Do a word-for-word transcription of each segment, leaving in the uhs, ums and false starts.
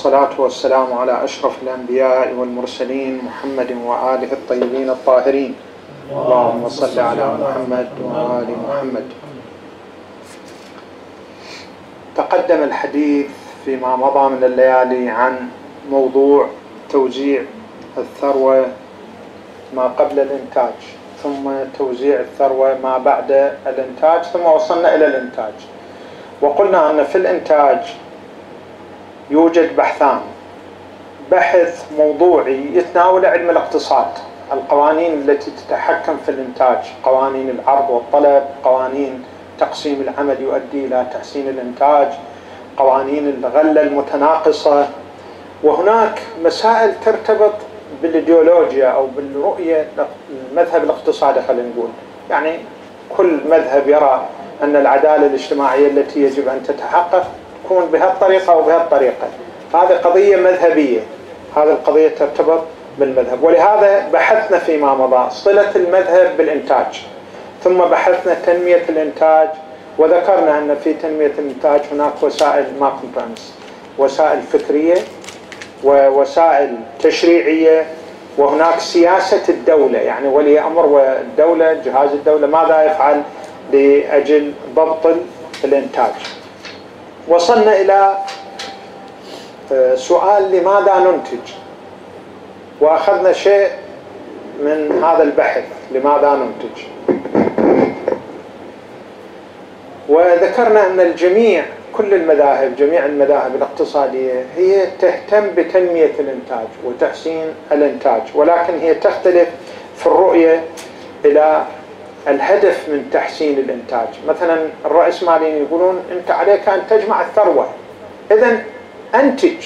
والصلاة والسلام على أشرف الأنبياء والمرسلين محمد وآله الطيبين الطاهرين. اللهم صل على محمد وآل محمد. تقدم الحديث فيما مضى من الليالي عن موضوع توزيع الثروة ما قبل الإنتاج، ثم توزيع الثروة ما بعد الإنتاج، ثم وصلنا إلى الإنتاج. وقلنا أن في الإنتاج يوجد بحثان: بحث موضوعي يتناول علم الاقتصاد، القوانين التي تتحكم في الإنتاج، قوانين العرض والطلب، قوانين تقسيم العمل يؤدي إلى تحسين الإنتاج، قوانين الغلة المتناقصة، وهناك مسائل ترتبط بالإيديولوجيا أو بالرؤية المذهب الاقتصادي. خلينا نقول يعني كل مذهب يرى أن العدالة الاجتماعية التي يجب أن تتحقق تكون بهالطريقة أو بهالطريقة. هذه قضية مذهبية، هذه القضية ترتبط بالمذهب، ولهذا بحثنا فيما مضى صلة المذهب بالإنتاج، ثم بحثنا تنمية الإنتاج، وذكرنا أن في تنمية الإنتاج هناك وسائل ما كومبرانس، وسائل فكرية ووسائل تشريعية، وهناك سياسة الدولة، يعني ولي أمر والدولة جهاز الدولة ماذا يفعل لأجل ضبط الإنتاج. وصلنا إلى سؤال: لماذا ننتج؟ وأخذنا شيء من هذا البحث، لماذا ننتج، وذكرنا أن الجميع كل المذاهب جميع المذاهب الاقتصادية هي تهتم بتنمية الإنتاج وتحسين الإنتاج، ولكن هي تختلف في الرؤية إلى الهدف من تحسين الإنتاج. مثلا الرأسماليين يقولون أنت عليك أن تجمع الثروة، إذن أنتج،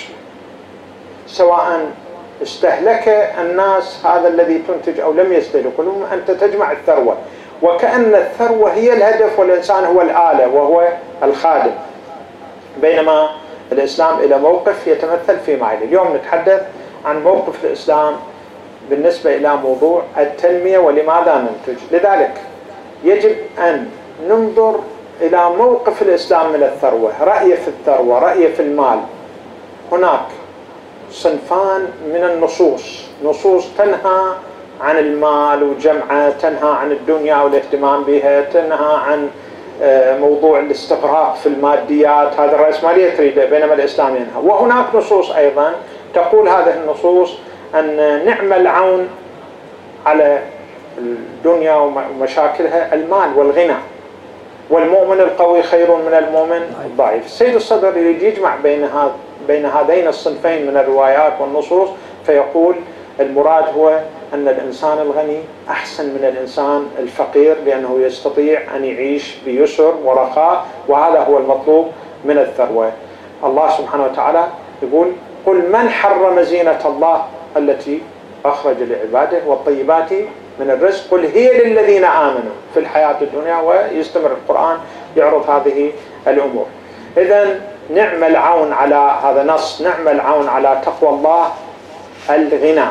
سواء استهلك الناس هذا الذي تنتج أو لم يستهلكوا، أنت تجمع الثروة، وكأن الثروة هي الهدف والإنسان هو الآلة وهو الخادم. بينما الإسلام إلى موقف يتمثل فيما يلي. اليوم نتحدث عن موقف الإسلام بالنسبة إلى موضوع التنمية ولماذا ننتج. لذلك يجب أن ننظر إلى موقف الإسلام من الثروة، رأيه في الثروة، رأيه في المال. هناك صنفان من النصوص، نصوص تنهى عن المال وجمعه، تنهى عن الدنيا والاهتمام بها، تنهى عن موضوع الاستغراق في الماديات، هذا الرأسمالية تريده، بينما الإسلام ينهى. وهناك نصوص أيضا تقول هذه النصوص أن نعم العون على الدنيا ومشاكلها المال والغنى، والمؤمن القوي خير من المؤمن الضعيف. السيد الصدر يريد يجمع بين هذا بين هذين الصنفين من الروايات والنصوص، فيقول المراد هو أن الإنسان الغني أحسن من الإنسان الفقير، لأنه يستطيع أن يعيش بيسر ورخاء، وهذا هو المطلوب من الثروة. الله سبحانه وتعالى يقول: قل من حرم زينة الله التي أخرج لعباده والطيبات من الرزق قل هي للذين آمنوا في الحياة الدنيا. ويستمر القرآن يعرض هذه الأمور. إذن نعم العون على هذا نص، نعم العون على تقوى الله الغنى،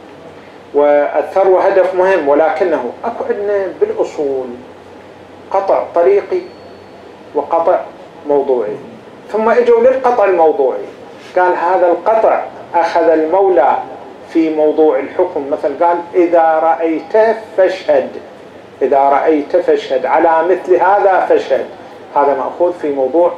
والثروة هدف مهم، ولكنه أكو عندنا بالأصول قطع طريقي وقطع موضوعي. ثم اجوا للقطع الموضوعي، قال هذا القطع أخذ المولى في موضوع الحكم، مثل قال: إذا رأيت فاشهد، إذا رأيت فاشهد، على مثل هذا فاشهد. هذا مأخوذ في موضوع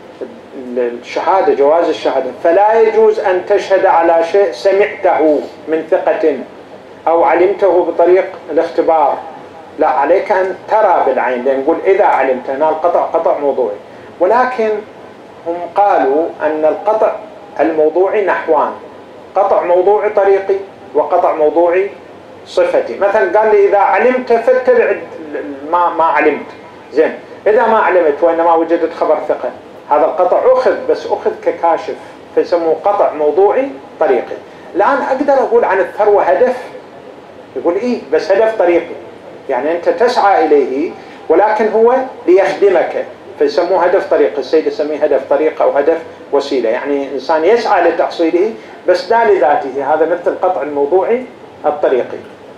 الشهادة، جواز الشهادة. فلا يجوز أن تشهد على شيء سمعته من ثقة أو علمته بطريق الاختبار، لا، عليك أن ترى بالعين، لأن نقول إذا علمت. هنا القطع قطع موضوعي، ولكن هم قالوا أن القطع الموضوعي نحوان: قطع موضوعي طريقي وقطع موضوعي صفتي. مثلا قال لي: إذا علمت فاتبع ما ما علمت، زين، إذا ما علمت وإنما وجدت خبر ثقة، هذا القطع أخذ، بس أخذ ككاشف، فيسموه قطع موضوعي طريقي. الآن أقدر أقول عن الثروة هدف، يقول إيه، بس هدف طريقي، يعني أنت تسعى إليه ولكن هو ليخدمك، فيسموه هدف طريقي. السيد يسميه هدف طريق أو هدف وسيلة، يعني إنسان يسعى لتحصيله بس لا لذاته. هذا مثل القطع الموضوعي الطريقي.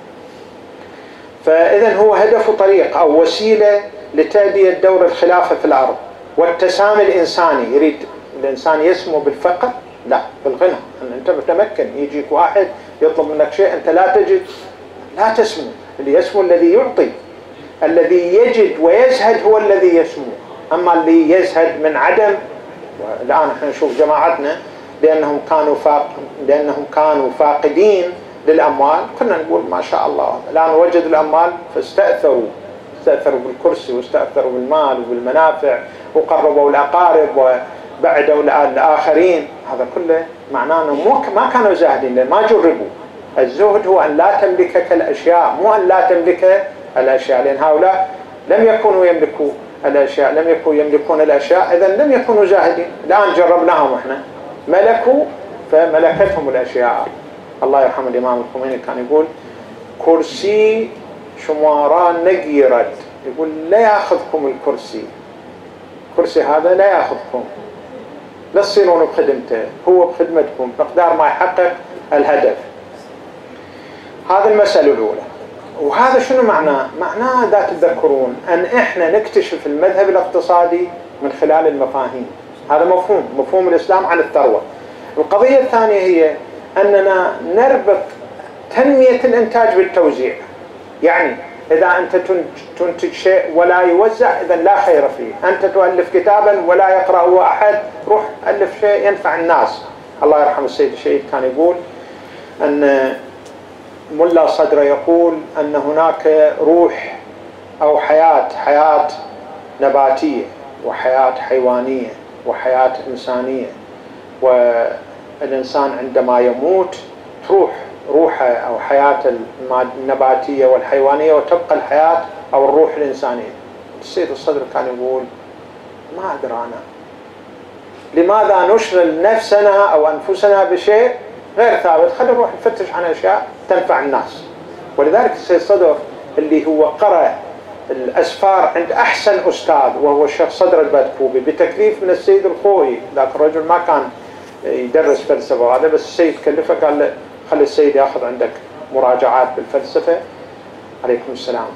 فإذن هو هدف طريق أو وسيلة لتأدية دور الخلافة في الأرض والتسامي الإنساني. يريد الإنسان يسمو بالفقر؟ لا، بالغنى. تتمكن. يجيك واحد يطلب منك شيء أنت لا تجد، لا تسمو. اللي يسمو الذي يعطي، الذي يجد ويزهد هو الذي يسمو. أما اللي يزهد من عدم، الآن احنا نشوف جماعتنا لأنهم كانوا فاق لأنهم كانوا فاقدين للأموال، كنا نقول ما شاء الله الآن وجدوا الأموال فاستأثروا استأثروا بالكرسي واستأثروا بالمال وبالمنافع وقربوا الأقارب وبعدوا الآخرين. هذا كله معناه أنه ما كانوا زاهدين، ما جربوا. الزهد هو أن لا تملكك الأشياء، مو أن لا تملك الأشياء، لأن هؤلاء لم يكونوا يملكوا الأشياء، لم يكونوا يملكون الأشياء، إذن لم يكونوا زاهدين. الآن جربناهم إحنا، ملكوا فملكتهم الأشياء. الله يرحم الإمام الخميني كان يقول كرسي شماران نقيرد، يقول لا يأخذكم الكرسي، كرسي هذا لا يأخذكم، لا تصيرون بخدمته، هو بخدمتكم مقدار ما يحقق الهدف. هذه المسألة الأولى. وهذا شنو معناه؟ معناه إذا تتذكرون أن إحنا نكتشف المذهب الاقتصادي من خلال المفاهيم. هذا مفهوم مفهوم الإسلام عن الثروة. القضية الثانية هي أننا نربط تنمية الإنتاج بالتوزيع. يعني إذا أنت تنتج شيء ولا يوزع إذا لا خير فيه. أنت تؤلف كتابا ولا يقرأه أحد، روح ألف شيء ينفع الناس. الله يرحم السيد الشهيد كان يقول أن ملا صدر يقول أن هناك روح أو حياة حياة نباتية وحياة حيوانية وحياة إنسانية، والإنسان عندما يموت تروح روحه أو حياة النباتية والحيوانية وتبقى الحياة أو الروح الإنسانية. السيد الصدر كان يقول ما أدري أنا لماذا نشغل نفسنا أو أنفسنا بشيء غير ثابت، خلينا نروح نفتش عن أشياء تنفع الناس. ولذلك السيد صدر اللي هو قرأ الأسفار عند أحسن أستاذ وهو الشيخ صدر البدكوبي بتكليف من السيد الخوئي، ذاك الرجل ما كان يدرس فلسفة وهذا، بس السيد كلفه قال له خلي السيد ياخذ عندك مراجعات بالفلسفة. عليكم السلام.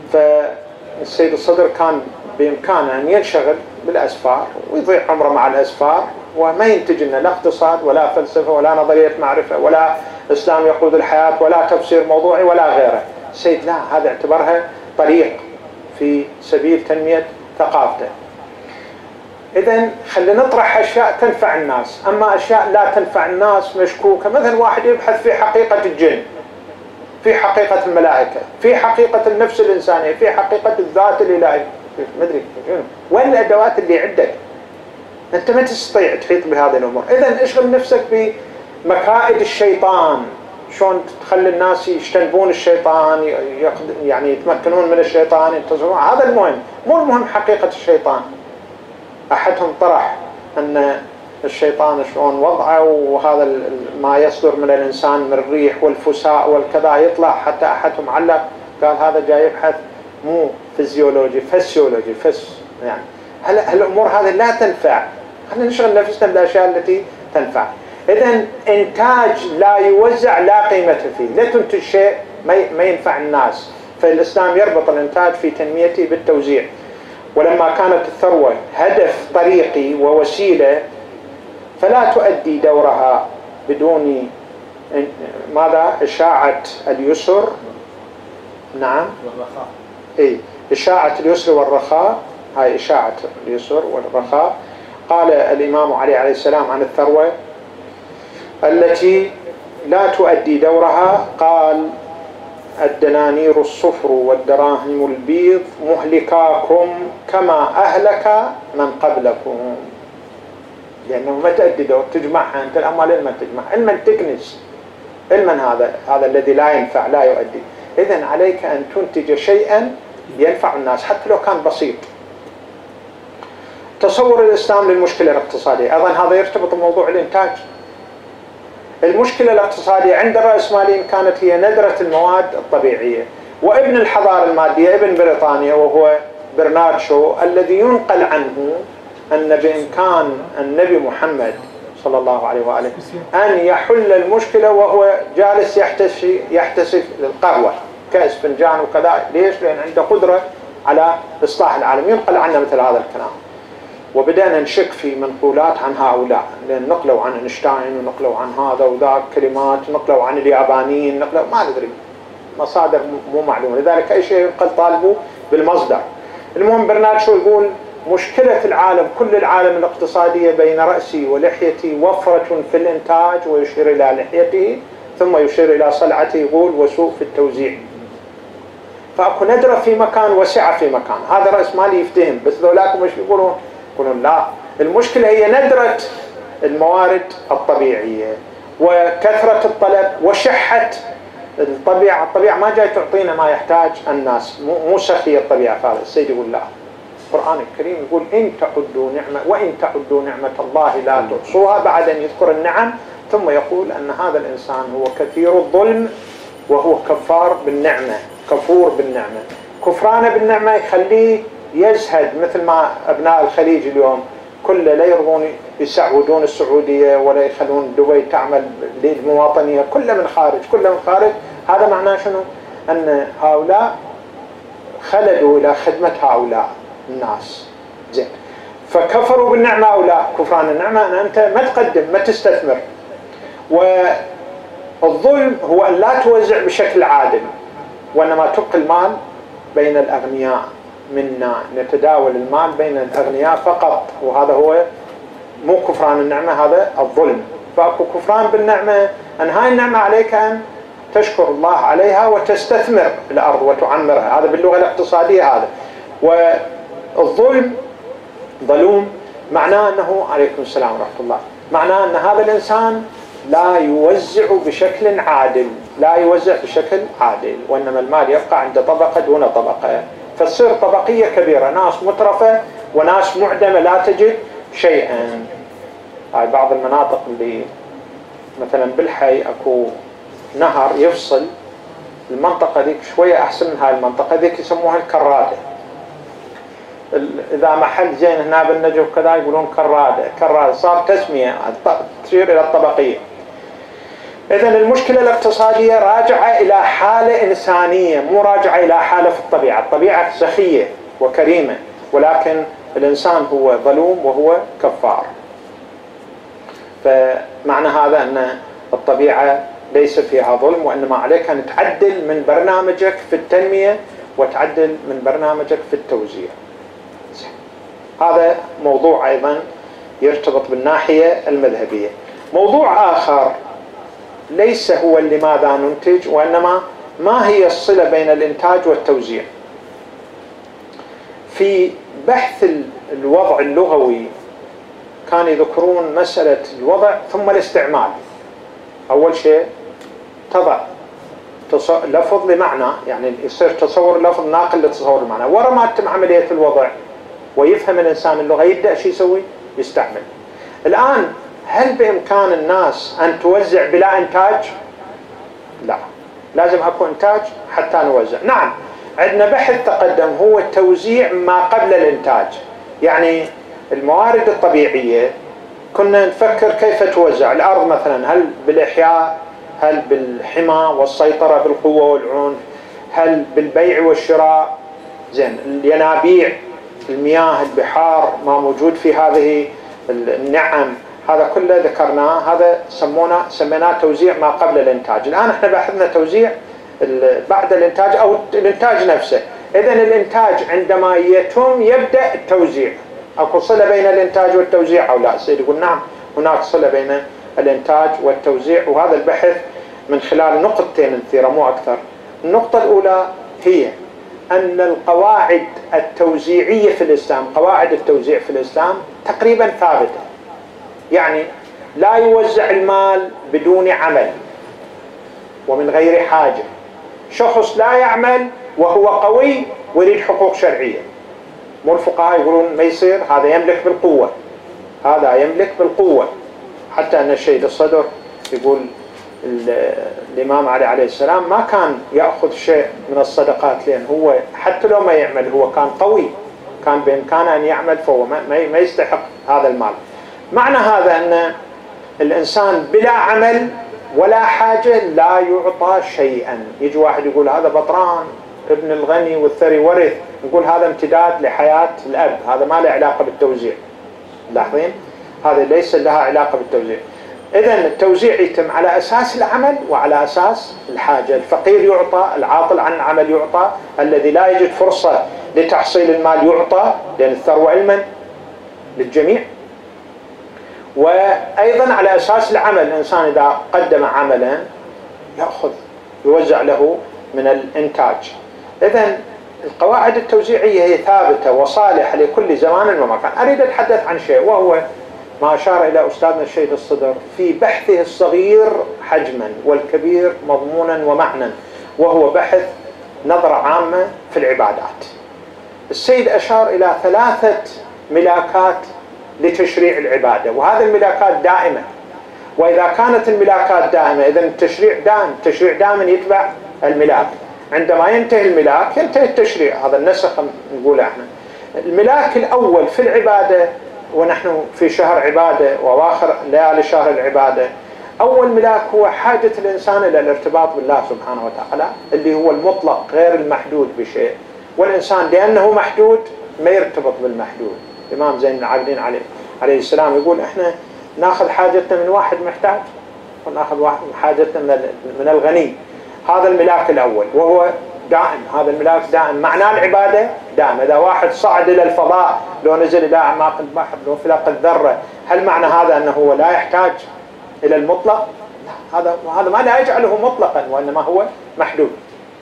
فالسيد الصدر كان بإمكانه أن ينشغل بالأسفار ويضيع عمره مع الأسفار وما ينتج لنا لا اقتصاد ولا فلسفة ولا نظرية معرفة ولا إسلام يقود الحياة ولا تفسير موضوعي ولا غيره. السيد لا، هذا اعتبرها طريق في سبيل تنمية ثقافته. إذن خلينا نطرح أشياء تنفع الناس، أما أشياء لا تنفع الناس مشكوكة. مثلا واحد يبحث في حقيقة الجن، في حقيقة الملائكة، في حقيقة النفس الإنسانية، في حقيقة الذات الإلهية، ما أدري وين الأدوات اللي عندك؟ أنت ما تستطيع تحيط بهذه الأمور. إذن اشغل نفسك بمكائد الشيطان، شلون تخلي الناس يجتنبون الشيطان، يعني يتمكنون من الشيطان، ينتصرون. هذا المهم، مو المهم حقيقة الشيطان. أحدهم طرح أن الشيطان شلون وضعه وهذا ما يصدر من الإنسان من الريح والفساء والكذا يطلع، حتى أحدهم علق قال هذا جاي يبحث مو فيزيولوجي فسيولوجي فس يعني هل هالأمور هذه لا تنفع. خلينا نشغل نفسنا بالأشياء التي تنفع. إذن إنتاج لا يوزع لا قيمة فيه، لا تنتج شيء ما ينفع الناس. فالإسلام يربط الإنتاج في تنميته بالتوزيع. ولما كانت الثروة هدف طريقي ووسيلة فلا تؤدي دورها بدون ماذا؟ إشاعة اليسر. نعم والرخاء. إيه، إشاعة اليسر والرخاء، هاي إشاعة اليسر والرخاء. قال الإمام علي عليه السلام عن الثروة التي لا تؤدي دورها، قال الدنانير الصفر والدراهم البيض مهلكاكم كما أهلك من قبلكم. لأنه ما تؤدي دور، تجمعها أنت الأموال علما تجمع، علما تكنس، علما هذا هذا الذي لا ينفع لا يؤدي. إذن عليك أن تنتج شيئا ينفع الناس حتى لو كان بسيط. تصور الإسلام للمشكلة الاقتصادية أيضا هذا يرتبط بموضوع الإنتاج. المشكلة الاقتصادية عند الرأسماليين كانت هي ندرة المواد الطبيعية. وابن الحضارة المادية ابن بريطانيا وهو برنارد شو الذي ينقل عنه أن بإمكان النبي محمد صلى الله عليه وآله أن يحل المشكلة وهو جالس يحتسي يحتسي القهوة كأس فنجان وكذا. ليش؟ لأن عنده قدرة على إصلاح العالم. ينقل عنه مثل هذا الكلام. وبدأنا نشك في منقولات عن هؤلاء، لأن نقلوا عن أينشتاين ونقلوا عن هذا وذاك كلمات، نقلوا عن اليابانيين، نقلوا ما ندري مصادر مو معلومة، لذلك أي شيء ينقل طالبوا بالمصدر. المهم برنارد شو يقول: مشكلة العالم، كل العالم الاقتصادية بين رأسي ولحيتي وفرة في الإنتاج، ويشير إلى لحيته، ثم يشير إلى صلعته يقول: وسوء في التوزيع. فأكو ندرة في مكان وسعة في مكان. هذا رأس مالي يفتهم، بس ذولاكم مش يقولون؟ يقولون لا، المشكلة هي ندرة الموارد الطبيعية وكثرة الطلب وشحة الطبيعة. الطبيعة ما جاي تعطينا ما يحتاج الناس، مو سخية الطبيعة. هذا السيد يقول لا. القرآن الكريم يقول: إن تعدوا نعمة وإن تعدوا نعمة الله لا تحصوها، بعد أن يذكر النعم ثم يقول أن هذا الإنسان هو كثير الظلم وهو كفار بالنعمة، كفور بالنعمة. كفرانه بالنعمة يخليه يزهد، مثل ما أبناء الخليج اليوم كله لا يرضون يسعودون السعودية ولا يخلون دبي تعمل للمواطنية، كله من خارج، كله من خارج. هذا معناه شنو؟ أن هؤلاء خلدوا إلى خدمة هؤلاء الناس. زين، فكفروا بالنعمة أو لا. كفران النعمة أن أنت ما تقدم، ما تستثمر. والظلم هو أن لا توزع بشكل عادل، وإنما تبقي المال بين الأغنياء منا، نتداول المال بين الأغنياء فقط، وهذا هو مو كفران النعمة، هذا الظلم. فأكو كفران بالنعمة أن هاي النعمة عليك أن تشكر الله عليها وتستثمر الأرض وتعمرها، هذا باللغة الاقتصادية هذا. والظلم ظلوم معناه أنه، عليكم السلام ورحمة الله، معناه أن هذا الإنسان لا يوزع بشكل عادل، لا يوزع بشكل عادل، وإنما المال يبقى عند طبقة دون طبقة، فتصير طبقية كبيرة، ناس مترفة وناس معدمة لا تجد شيئا. هاي بعض المناطق اللي مثلا بالحي اكو نهر يفصل، المنطقة ذيك شوية أحسن من هاي المنطقة ذيك، يسموها الكرادة. إذا محل زين هنا بالنجف كذا يقولون كرادة، كرادة صار تسمية تشير إلى الطبقية. إذن المشكلة الاقتصادية راجعة إلى حالة إنسانية، مو راجعة إلى حالة في الطبيعة. الطبيعة سخية وكريمة، ولكن الإنسان هو ظلوم وهو كفار. فمعنى هذا أن الطبيعة ليس فيها ظلم، وإنما عليك أن تعدل من برنامجك في التنمية وتعدل من برنامجك في التوزيع. هذا موضوع أيضا يرتبط بالناحية المذهبية. موضوع آخر ليس هو لماذا ننتج، وإنما ما هي الصلة بين الإنتاج والتوزيع. في بحث الوضع اللغوي كانوا يذكرون مسألة الوضع ثم الاستعمال. أول شيء تضع لفظ لمعنى، يعني يصير تصور لفظ ناقل لتصور المعنى. ورا ما تتم عملية الوضع ويفهم الإنسان اللغة يبدأ شو يسوي؟ يستعمل. الآن هل بإمكان الناس أن توزع بلا إنتاج؟ لا، لازم أكون إنتاج حتى نوزع. نعم، عندنا بحث تقدم هو توزيع ما قبل الإنتاج. يعني الموارد الطبيعية كنا نفكر كيف توزع الأرض مثلا، هل بالإحياء، هل بالحمى والسيطرة بالقوة والعنف، هل بالبيع والشراء. زين، الينابيع، المياه، البحار، ما موجود في هذه النعم، هذا كله ذكرناه، هذا سمونا سميناه توزيع ما قبل الإنتاج. الآن احنا بحثنا توزيع بعد الإنتاج أو الإنتاج نفسه. إذن الإنتاج عندما يتم يبدأ التوزيع. أكو صلة بين الإنتاج والتوزيع أو لا؟ السيد يقول نعم، هناك صلة بين الإنتاج والتوزيع، وهذا البحث من خلال نقطتين نثيرة مو أكثر. النقطة الأولى هي أن القواعد التوزيعية في الإسلام، قواعد التوزيع في الإسلام تقريبا ثابتة. يعني لا يوزع المال بدون عمل ومن غير حاجة. شخص لا يعمل وهو قوي ويريد حقوق شرعية، مو الفقهاء يقولون ما يصير، هذا يملك بالقوة، هذا يملك بالقوة. حتى أن الشهيد الصدر يقول الإمام علي عليه السلام ما كان يأخذ شيء من الصدقات، لأن هو حتى لو ما يعمل هو كان قوي، كان بإمكانه أن يعمل، فهو ما يستحق هذا المال. معنى هذا أن الإنسان بلا عمل ولا حاجة لا يعطى شيئا. يجي واحد يقول هذا بطران ابن الغني والثري ورث، نقول هذا امتداد لحياة الأب، هذا ما له علاقة بالتوزيع. لاحظين؟ هذا ليس لها علاقة بالتوزيع. إذن التوزيع يتم على أساس العمل وعلى أساس الحاجة. الفقير يعطى، العاطل عن العمل يعطى، الذي لا يجد فرصة لتحصيل المال يعطى، لأن الثروة علما للجميع. وأيضا على أساس العمل، الإنسان إذا قدم عملا يأخذ يوزع له من الإنتاج. إذن القواعد التوزيعية هي ثابتة وصالحة لكل زمان ومكان. أريد أتحدث عن شيء، وهو ما أشار إلى أستاذنا الشهيد الصدر في بحثه الصغير حجما والكبير مضمونا ومعنى، وهو بحث نظرة عامة في العبادات. السيد أشار إلى ثلاثة ملاكات لتشريع العبادة، وهذه الملاكات دائمة. وإذا كانت الملاكات دائمة إذن التشريع دائم، التشريع دائما يتبع الملاك. عندما ينتهي الملاك ينتهي التشريع، هذا النسخ نقوله احنا. الملاك الأول في العبادة، ونحن في شهر عبادة وآخر ليالي شهر العبادة، أول ملاك هو حاجة الإنسان إلى الارتباط بالله سبحانه وتعالى، اللي هو المطلق غير المحدود بشيء. والإنسان لأنه محدود ما يرتبط بالمحدود. الإمام زين العابدين عليه عليه السلام يقول إحنا ناخذ حاجتنا من واحد محتاج وناخذ حاجتنا من الغني. هذا الملاك الأول وهو دائم، هذا الملاك دائم. معناه العبادة دائم. إذا واحد صعد إلى الفضاء، لو نزل إلى أعماق البحر، لو فلق الذرة، هل معنى هذا أنه هو لا يحتاج إلى المطلق؟ هذا هذا ما لا يجعله مطلقا، وإنما هو محدود.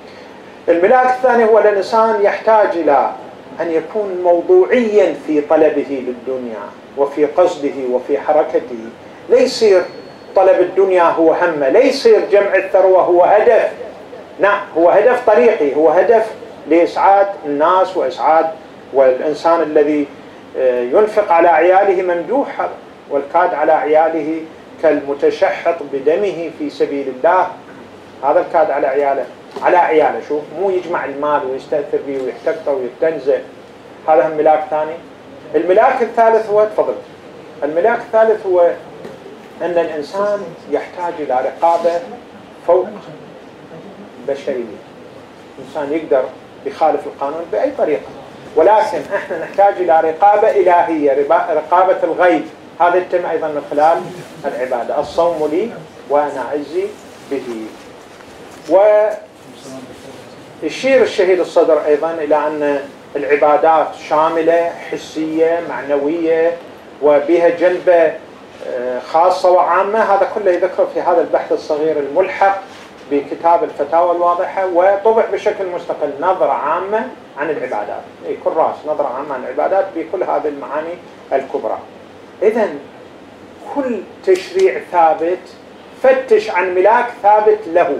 الملاك الثاني هو الإنسان يحتاج إلى أن يكون موضوعيا في طلبه للدنيا وفي قصده وفي حركته. لا يصير طلب الدنيا هو همه، لا يصير جمع الثروة هو هدف. نعم، هو هدف طريقي، هو هدف لإسعاد الناس وإسعاد. والإنسان الذي ينفق على عياله ممدوح، والكاد على عياله كالمتشحط بدمه في سبيل الله. هذا الكاد على عياله على عياله شوف، مو يجمع المال ويستأثر به ويحتقطه ويتنزه. هذا هم ملاك ثاني. الملاك الثالث هو تفضل الملاك الثالث هو أن الإنسان يحتاج إلى رقابة فوق بشرية. الإنسان يقدر يخالف القانون بأي طريقة، ولكن احنا نحتاج إلى رقابة إلهية، رقابة الغيب. هذا يتم أيضا من خلال العبادة. الصوم لي وأنا أعزي به. ويشير الشهيد الصدر أيضا إلى أن العبادات شاملة، حسية، معنوية، وبها جلبة خاصة وعامة. هذا كله يذكر في هذا البحث الصغير الملحق بكتاب الفتاوى الواضحة، وطبع بشكل مستقل نظرة عامة عن العبادات. أي كراس نظرة عامة عن العبادات بكل هذه المعاني الكبرى. إذن كل تشريع ثابت فتش عن ملاك ثابت له.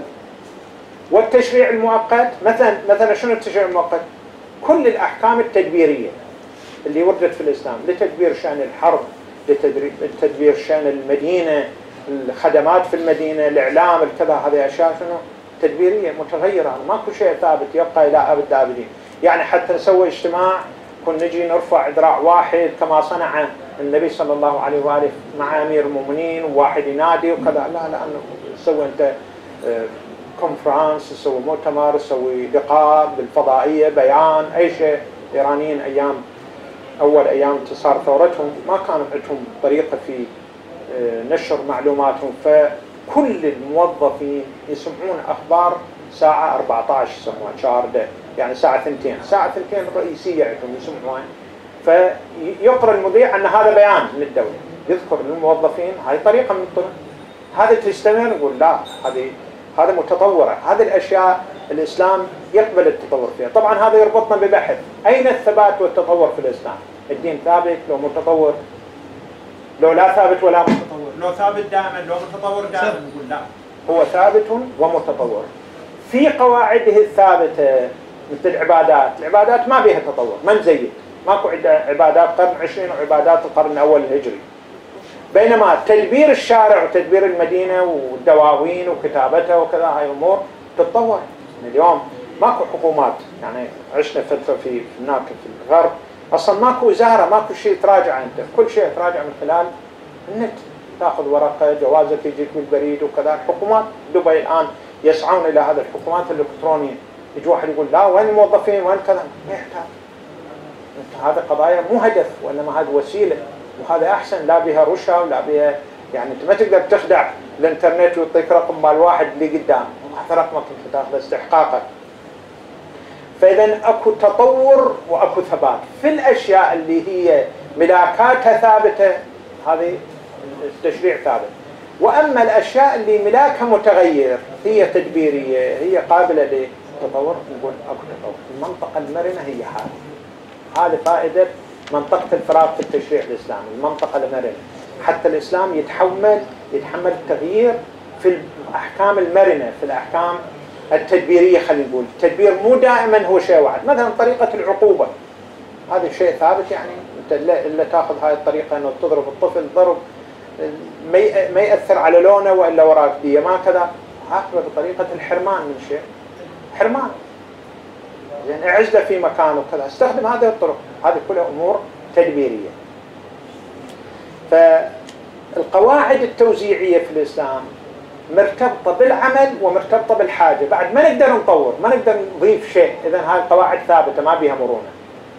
والتشريع المؤقت مثلا مثلا شنو التشريع المؤقت؟ كل الأحكام التدبيرية اللي وردت في الإسلام لتدبير شأن الحرب، لتدبير شأن المدينة، الخدمات في المدينة، الإعلام، الكذا، هذه أشياء شنو؟ تدبيرية متغيرة، ماكو شيء ثابت يبقى إلى أبد الآبدين. يعني حتى نسوي اجتماع كن نجي نرفع ذراع واحد كما صنع النبي صلى الله عليه وآله مع أمير المؤمنين، وواحد ينادي وكذا، لا لا تسوي أنت كونفرانس، تسوي مؤتمر، تسوي لقاء بالفضائية، بيان، أي شيء. الإيرانيين أيام أول أيام انتصار ثورتهم ما كانت عندهم طريقة في نشر معلوماتهم، فكل الموظفين يسمعون أخبار ساعة أربعة عشر يسموها شاردة، يعني ساعة ثنتين ساعة ثنتين رئيسية عندهم يسمعون. فيقرأ المذيع أن هذا بيان من الدولة، يذكر للموظفين. هذه طريقة من الطرق، هذه تستمر. يقول لا، هذه هذا متطورة. هذه الأشياء الإسلام يقبل التطور فيها. طبعا هذا يربطنا ببحث أين الثبات والتطور في الإسلام. الدين ثابت لو متطور، لو لا ثابت ولا متطور، لو ثابت دائما لو متطور دائما. نقول لا، هو ثابت ومتطور في قواعده الثابتة. مثل العبادات، العبادات ما بها تطور، ما نزيد، ماكو عبادات قرن عشرين وعبادات القرن الأول الهجري. بينما تدبير الشارع وتدبير المدينة والدواوين وكتابتها وكذا، هاي أمور تتطور. اليوم ماكو حكومات، يعني عشنا فترة في هناك في الغرب أصلا ماكو وزارة، ماكو شيء تراجع أنت، كل شيء تراجع من خلال النت. تأخذ ورقة جوازك يجيك بالبريد وكذا. الحكومات دبي الآن يسعون إلى هذا الحكومات الإلكترونية. يجي واحد يقول لا وين الموظفين وين كذا، ما يحتاج. هذا قضايا مو هدف، وإنما هذه وسيلة وهذا أحسن، لا بها رشا ولا بها، يعني أنت ما تقدر تخدع الإنترنت ويعطيك رقم مال واحد اللي قدام، هذا رقمك أنت تاخذ استحقاقك. فإذا أكو تطور وأكو ثبات في الأشياء اللي هي ملاكاتها ثابتة، هذه التشريع ثابت. وأما الأشياء اللي ملاكها متغير هي تدبيرية، هي قابلة للتطور، نقول أكو تطور. المنطقة المرنة هي هذه، هذه فائدة منطقة الفراغ في التشريع الإسلامي، المنطقة المرنة، حتى الإسلام يتحمل يتحمل التغيير في الأحكام المرنة، في الأحكام التدبيرية. خلينا نقول التدبير مو دائما هو شيء واحد. مثلا طريقة العقوبة هذا شيء ثابت، يعني أنت إلا تأخذ هاي الطريقة أنه تضرب الطفل ضرب ما يأثر على لونه وإلا وراك دية، ما كذا. هكذا بطريقة الحرمان من شيء، حرمان يعني اعزله في مكانه كذا، استخدم هذه الطرق، هذه كلها أمور تدبيرية. فالقواعد التوزيعية في الإسلام مرتبطة بالعمل ومرتبطة بالحاجة، بعد ما نقدر نطور، ما نقدر نضيف شيء، إذن هاي القواعد ثابتة ما بيها مرونة.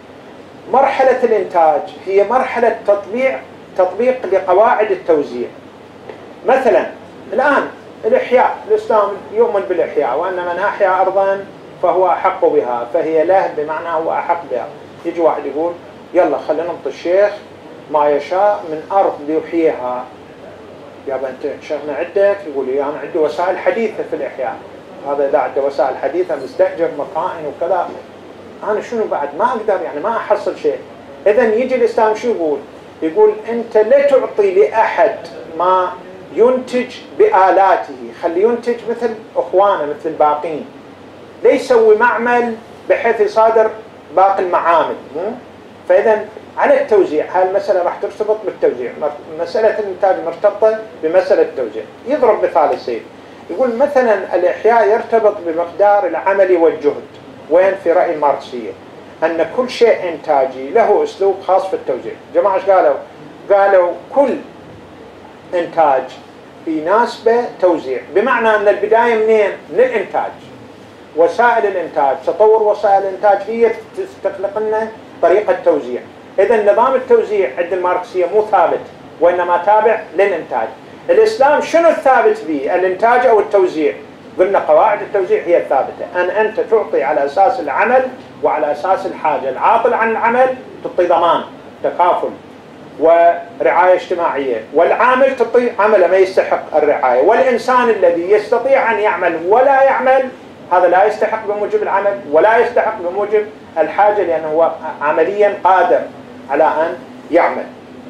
مرحلة الإنتاج هي مرحلة تطبيق تطبيق لقواعد التوزيع. مثلا الآن الإحياء، الإسلام يؤمن بالإحياء، وأن من أحيا أرضا فهو أحق بها فهي له، بمعنى هو أحق بها. يجي واحد يقول يلا خلينا نعطي الشيخ ما يشاء من أرض ليحييها. يابا أنت شيخنا عندك؟ يقول لي أنا عندي وسائل حديثة في الإحياء. هذا إذا عنده وسائل حديثة مستأجر مكائن وكذا، أنا شنو بعد ما أقدر، يعني ما أحصل شيء. إذن يجي الإسلام شو يقول؟ يقول أنت لا تعطي لأحد ما ينتج بآلاته، خلي ينتج مثل أخوانه مثل الباقين، لا يسوي معمل بحيث يصادر باقي المعامل. فإذا على التوزيع، هاي المسألة راح ترتبط بالتوزيع، مسألة الإنتاج مرتبطة بمسألة التوزيع. يضرب مثال السيد، يقول مثلا الإحياء يرتبط بمقدار العمل والجهد. وين؟ في رأي الماركسية أن كل شيء إنتاجي له أسلوب خاص في التوزيع. جماعة ايش قالوا؟ قالوا كل إنتاج يناسبه توزيع، بمعنى أن البداية منين؟ من الإنتاج. وسائل الإنتاج، تطور وسائل الإنتاج هي تخلق لنا طريقة توزيع. إذا نظام التوزيع عند الماركسية مو ثابت، وإنما تابع للإنتاج. الإسلام شنو الثابت به؟ الإنتاج أو التوزيع؟ قلنا قواعد التوزيع هي الثابتة، أن أنت تعطي على أساس العمل وعلى أساس الحاجة. العاطل عن العمل تعطي ضمان تكافل ورعاية اجتماعية، والعامل تعطي عمله ما يستحق الرعاية، والإنسان الذي يستطيع أن يعمل ولا يعمل هذا لا يستحق بموجب العمل ولا يستحق بموجب الحاجة، لأنه هو عمليا قادر على أن يعمل.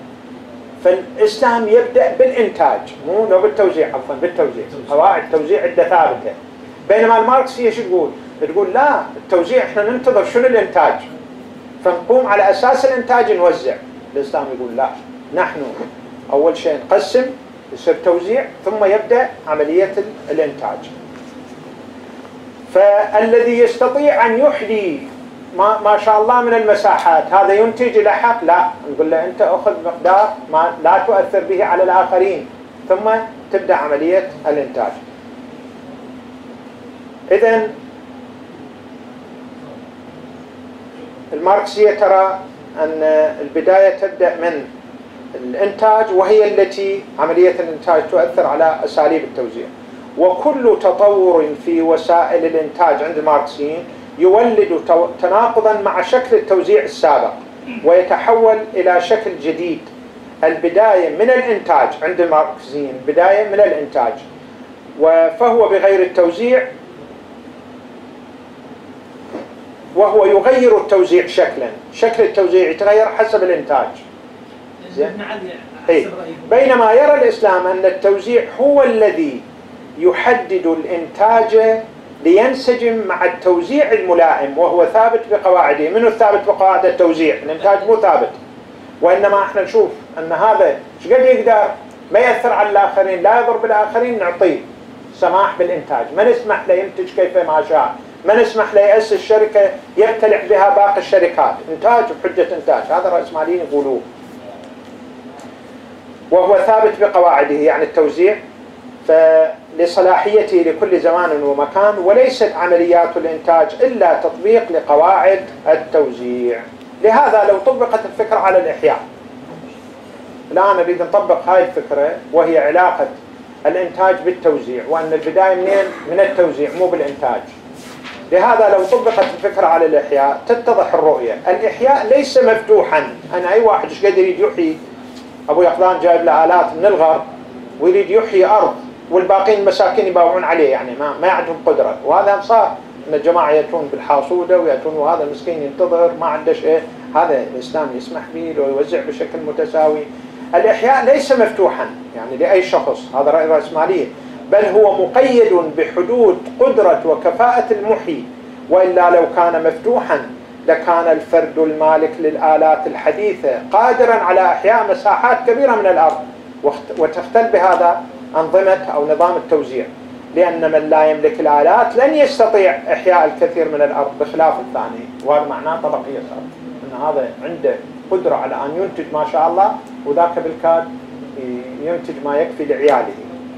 فالإسلام يبدأ بالإنتاج، مو لو بالتوزيع، عفوا بالتوزيع. قواعد التوزيع عدة ثابتة. بينما الماركسية شو تقول؟ تقول لا، التوزيع احنا ننتظر شنو الإنتاج، فنقوم على أساس الإنتاج نوزع. الإسلام يقول لا، نحن أول شيء نقسم، يصير توزيع، ثم يبدأ عملية الإنتاج. فالذي يستطيع أن يحلي ما, ما شاء الله من المساحات هذا ينتج إلى حق، لا، نقول له أنت أخذ مقدار ما لا تؤثر به على الآخرين، ثم تبدأ عملية الإنتاج. إذن الماركسية ترى أن البداية تبدأ من الإنتاج، وهي التي عملية الإنتاج تؤثر على أساليب التوزيع. وكل تطور في وسائل الإنتاج عند الماركسيين يولد تناقضا مع شكل التوزيع السابق، ويتحول إلى شكل جديد. البداية من الإنتاج عند الماركسيين، بداية من الإنتاج، فهو بغير التوزيع، وهو يغير التوزيع شكلا، شكل التوزيع يتغير حسب الإنتاج. إيه؟ بينما يرى الإسلام أن التوزيع هو الذي يحدد الإنتاج لينسجم مع التوزيع الملائم، وهو ثابت بقواعده. منه الثابت بقواعد التوزيع؟ الإنتاج مو ثابت، وإنما احنا نشوف أن هذا ايش قد يقدر ما يأثر على الآخرين، لا يضر بالآخرين، نعطيه سماح بالإنتاج، ما نسمح له ينتج كيف ما شاء، ما نسمح له يأسس شركة يبتلع بها باقي الشركات، إنتاج بحجة إنتاج. هذا رأسماليين يقولوه، وهو ثابت بقواعده يعني التوزيع، فلصلاحيته لكل زمان ومكان، وليست عمليات الإنتاج إلا تطبيق لقواعد التوزيع. لهذا لو طبقت الفكرة على الإحياء، الآن نريد نطبق هاي الفكرة، وهي علاقة الإنتاج بالتوزيع، وأن البداية منين؟ من التوزيع مو بالإنتاج. لهذا لو طبقت الفكرة على الإحياء تتضح الرؤية. الإحياء ليس مفتوحا، أنا أي واحد ايش قد يريد يحيي، أبو يقظان جايب له آلات من الغرب ويريد يحيي أرض والباقين المساكين يباوعون عليه، يعني ما ما عندهم قدرة. وهذا صار ان الجماعه ياتون بالحاصوده وياتون وهذا المسكين ينتظر ما عنده شيء، هذا الاسلام يسمح به لو يوزع بشكل متساوي. الاحياء ليس مفتوحا يعني لاي شخص، هذا راي الراسماليه، بل هو مقيد بحدود قدره وكفاءه المحيي، والا لو كان مفتوحا لكان الفرد المالك للآلات الحديثه قادرا على احياء مساحات كبيره من الارض، وتختل بهذا انظمه او نظام التوزيع، لأن من لا يملك الآلات لن يستطيع إحياء الكثير من الأرض بخلاف الثاني. وهذا معناه طبقية صار، أن هذا عنده قدرة على أن ينتج ما شاء الله، وذاك بالكاد ينتج ما يكفي لعياله.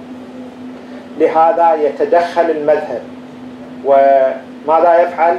لهذا يتدخل المذهب، وماذا يفعل؟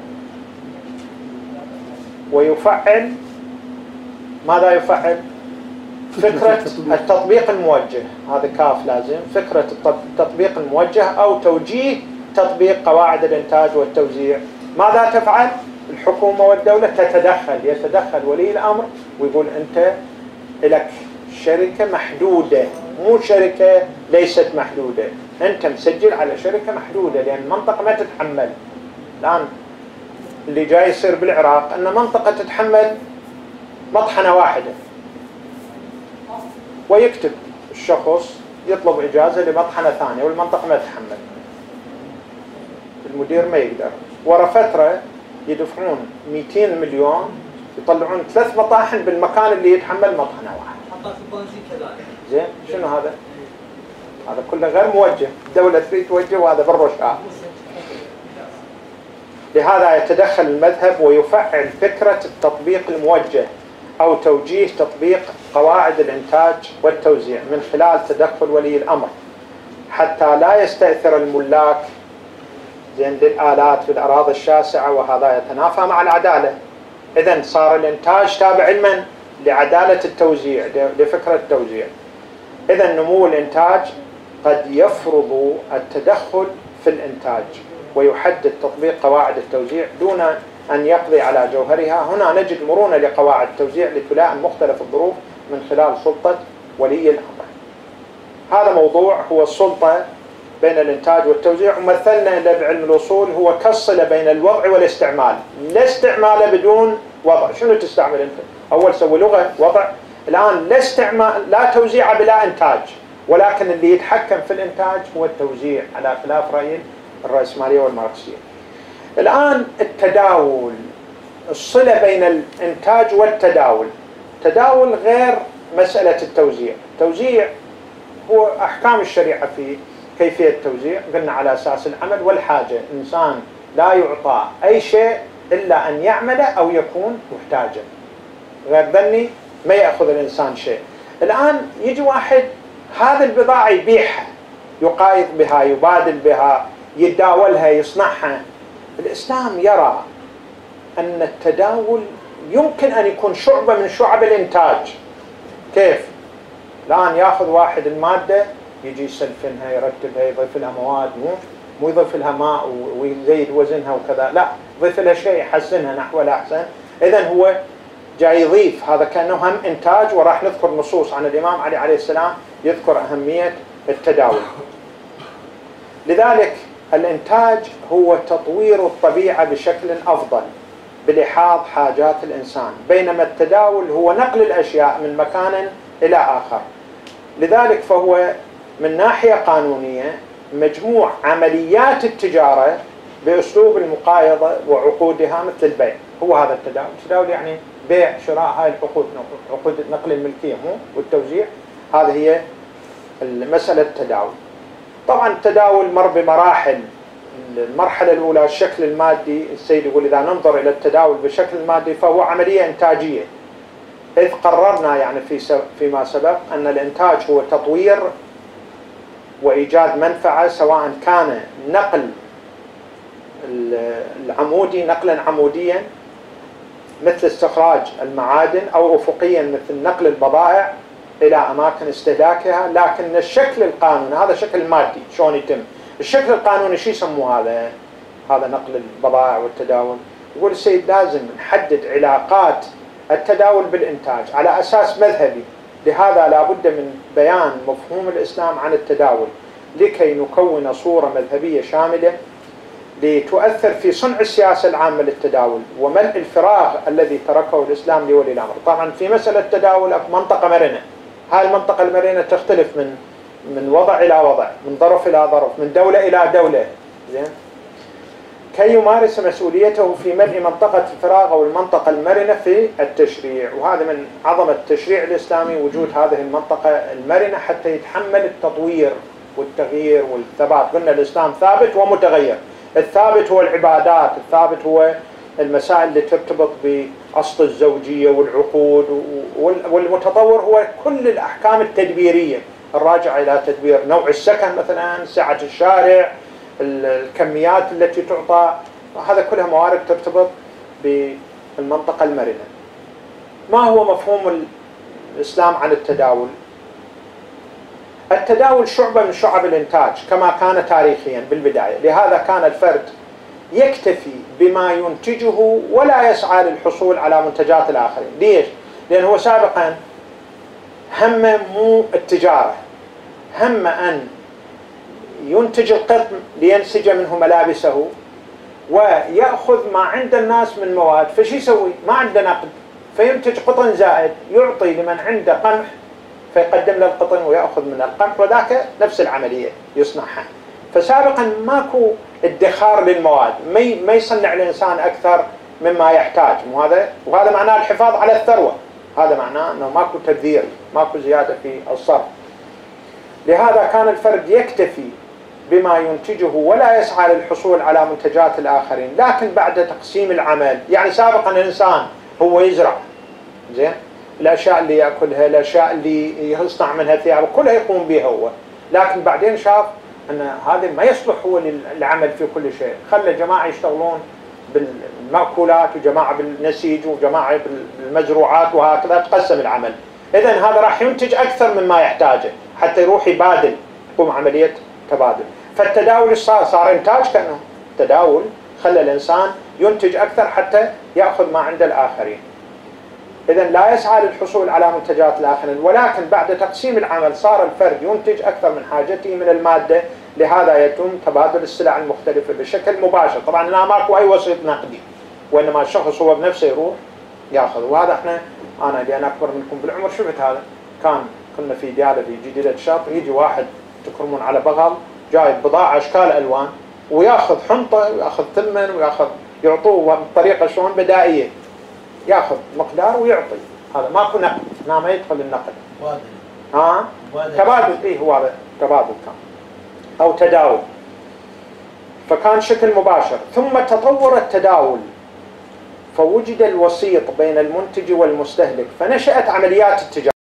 ويفعل ماذا يفعل؟ فكرة التطبيق الموجه، هذا كاف لازم، فكرة التطبيق الموجه أو توجيه تطبيق قواعد الإنتاج والتوزيع. ماذا تفعل؟ الحكومة والدولة تتدخل، يتدخل ولي الأمر ويقول أنت لك شركة محدودة، مو شركة ليست محدودة، أنت مسجل على شركة محدودة، لأن المنطقة ما تتحمل. الآن اللي جاي يصير بالعراق أن منطقة تتحمل مطحنة واحدة، ويكتب الشخص يطلب إجازة لمطحنة ثانية والمنطقة ما تتحمل، المدير ما يقدر. ورا فترة يدفعون مئتين مليون يطلعون ثلاث مطاحن بالمكان اللي يتحمل مطحنة واحدة. حتى في البنزين كذلك. زين، شنو هذا؟ هذا كله غير موجه، الدولة تريد توجه وهذا بالرشاة. لهذا يتدخل المذهب ويفعل فكرة التطبيق الموجه أو توجيه تطبيق قواعد الإنتاج والتوزيع من خلال تدخل ولي الأمر، حتى لا يستأثر الملاك زين للآلات في الأراضي الشاسعة، وهذا يتنافى مع العدالة. إذن صار الإنتاج تابع لمن؟ لعدالة التوزيع، لفكرة التوزيع. إذن نمو الإنتاج قد يفرض التدخل في الإنتاج ويحدد تطبيق قواعد التوزيع دون أن يقضي على جوهرها. هنا نجد مرونة لقواعد التوزيع لتلائم مختلف الظروف من خلال سلطة ولي الأمر. هذا موضوع هو السلطة بين الإنتاج والتوزيع، ومثلنا له بعلم الأصول هو كالصلة بين الوضع والاستعمال. لا استعمال بدون وضع. شنو تستعمل أنت؟ أول سوي لغة وضع. الآن لا استعمال، لا توزيع بلا إنتاج، ولكن اللي يتحكم في الإنتاج هو التوزيع على خلاف رأي الرأسمالية والماركسية. الآن التداول، الصلة بين الإنتاج والتداول. تداول غير مسألة التوزيع. التوزيع هو أحكام الشريعة في كيفية التوزيع، قلنا على أساس العمل والحاجة. إنسان لا يعطى أي شيء إلا أن يعمل أو يكون محتاجا، غير ذني ما يأخذ الإنسان شيء. الآن يجي واحد هذه البضاعة يبيعها، يقايض بها، يبادل بها، يتداولها، يصنعها. الإسلام يرى أن التداول يمكن أن يكون شعبة من شعب الإنتاج. كيف؟ الآن يأخذ واحد المادة يجي يسلفنها، يرتبها، يضيف لها مواد، مو مو يضيف لها ماء ويزيد وزنها وكذا، لا، يضيف لها شيء يحسنها نحو الأحسن. إذن هو جاي يضيف، هذا كأنه هم إنتاج. وراح نذكر نصوص عن الإمام علي عليه السلام يذكر أهمية التداول. لذلك الإنتاج هو تطوير الطبيعة بشكل أفضل بلحاظ حاجات الإنسان، بينما التداول هو نقل الأشياء من مكان إلى آخر. لذلك فهو من ناحية قانونية مجموع عمليات التجارة بأسلوب المقايضة وعقودها مثل البيع. هو هذا التداول. التداول يعني بيع شراء هاي العقود، عقود نقل الملكية مو والتوزيع. هذه هي المسألة التداول. طبعا التداول مر بمراحل. المرحلة الأولى الشكل المادي، السيد يقول إذا ننظر إلى التداول بشكل مادي فهو عملية إنتاجية، إذ قررنا يعني في فيما سبق أن الإنتاج هو تطوير وإيجاد منفعة، سواء كان نقل العمودي نقلا عموديا مثل استخراج المعادن، أو أفقيا مثل نقل البضائع، إلى أماكن استهلاكها، لكن الشكل القانوني هذا شكل مادي شلون يتم. الشكل القانوني شو يسموه هذا؟ هذا نقل البضائع والتداول. يقول السيد لازم نحدد علاقات التداول بالإنتاج على أساس مذهبي، لهذا لا بد من بيان مفهوم الإسلام عن التداول لكي نكون صورة مذهبية شاملة لتؤثر في صنع السياسة العامة للتداول وملء الفراغ الذي تركه الإسلام لولي الأمر. طبعا في مسألة التداول منطقة مرنة، هاي المنطقة المرنة تختلف من من وضع إلى وضع، من ظرف إلى ظرف، من دولة إلى دولة، زين، كي يمارس مسؤوليته في ملء منطقة الفراغ أو المنطقة المرنة في التشريع. وهذا من عظمة التشريع الإسلامي وجود هذه المنطقة المرنة حتى يتحمل التطوير والتغيير والثبات. قلنا الإسلام ثابت ومتغير، الثابت هو العبادات، الثابت هو المسائل اللي ترتبط بأصل الزوجية والعقود، والمتطور هو كل الأحكام التدبيرية الراجعة إلى تدبير نوع السكن مثلا، سعة الشارع، الكميات التي تعطى، هذا كلها موارد ترتبط بالمنطقة المرنة. ما هو مفهوم الإسلام عن التداول؟ التداول شعبة من شعب الإنتاج كما كان تاريخيا بالبداية، لهذا كان الفرد يكتفي بما ينتجه ولا يسعى للحصول على منتجات الآخرين. ليش؟ لأن هو سابقا هم مو التجارة، هم أن ينتج القطن لينسج منه ملابسه ويأخذ ما عند الناس من مواد. فشي يسوي؟ ما عنده نقد، فينتج قطن زائد يعطي لمن عنده قمح فيقدم له القطن ويأخذ من القمح، وذاك نفس العملية يصنعها. فسابقا ماكو ادخار للمواد، ما يصنع الإنسان أكثر مما يحتاج، وهذا وهذا معناه الحفاظ على الثروة، هذا معناه أنه ماكو تبذير، ماكو زيادة في الصرف. لهذا كان الفرد يكتفي بما ينتجه ولا يسعى للحصول على منتجات الآخرين. لكن بعد تقسيم العمل، يعني سابقا الإنسان هو يزرع، زين، الأشياء اللي يأكلها، الأشياء اللي يصنع منها ثياب كلها يقوم بها هو، لكن بعدين شاف أن هذا ما يصلح هو للعمل في كل شيء، خلى جماعة يشتغلون بالمأكولات وجماعة بالنسيج وجماعة بالمزروعات، وهكذا تقسم العمل. إذن هذا راح ينتج أكثر مما يحتاجه حتى يروح يبادل، يقوم عملية تبادل. فالتداول صار صار إنتاج، كأنه تداول خلى الإنسان ينتج أكثر حتى يأخذ ما عند الآخرين. إذن لا يسعى للحصول على منتجات الآخرين، ولكن بعد تقسيم العمل صار الفرد ينتج أكثر من حاجته من المادة، لهذا يتم تبادل السلع المختلفة بشكل مباشر. طبعا هنا ماكو أي وسيط نقدي، وإنما الشخص هو بنفسه يروح يأخذ. وهذا احنا أنا اللي أنا أكبر منكم بالعمر شفت هذا، كان كنا في ديالة في جديدة الشاطئ، يجي واحد تكرمون على بغل جايب بضاعة أشكال ألوان ويأخذ حنطة ويأخذ ثمن ويأخذ، يعطوه بطريقة شلون بدائية، يأخذ مقدار ويعطي. هذا ماكو نقد، هنا ما يدخل النقد. مبادل. ها؟ تبادل. إيه هو هذا تبادل كان أو تداول. فكان شكل مباشر. ثم تطور التداول فوجد الوسيط بين المنتج والمستهلك، فنشأت عمليات التجارة.